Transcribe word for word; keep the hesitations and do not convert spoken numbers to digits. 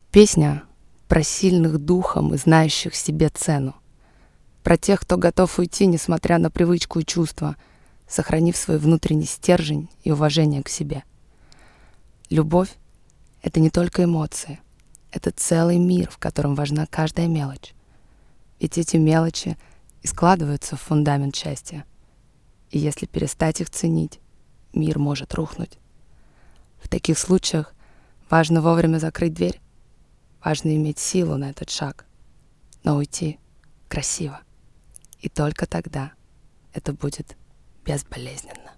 Песня про сильных духом и знающих себе цену. Про тех, кто готов уйти, несмотря на привычку и чувства, сохранив свой внутренний стержень и уважение к себе. Любовь — это не только эмоции. Это целый мир, в котором важна каждая мелочь. Ведь эти мелочи и складываются в фундамент счастья. И если перестать их ценить, мир может рухнуть. В таких случаях важно вовремя закрыть дверь. Важно иметь силу на этот шаг, но уйти красиво. И только тогда это будет безболезненно.